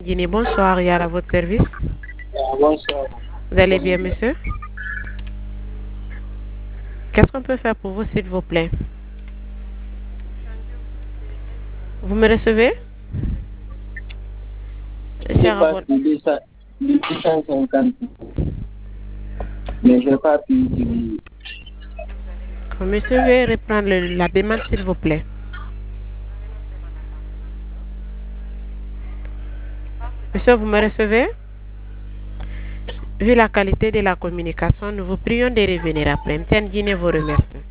Guinée, bonsoir, Yara, à votre service. Bonsoir. Vous allez bien, monsieur? Qu'est-ce qu'on peut faire pour vous, s'il vous plaît? Vous me recevez? J'ai Cher pas abonné. 250, mais j'ai pas pu utiliser. Monsieur, veuillez reprendre la demande, s'il vous plaît. Monsieur, vous me recevez? Vu la qualité de la communication, nous vous prions de revenir après. Mtn Guinée vous remercie.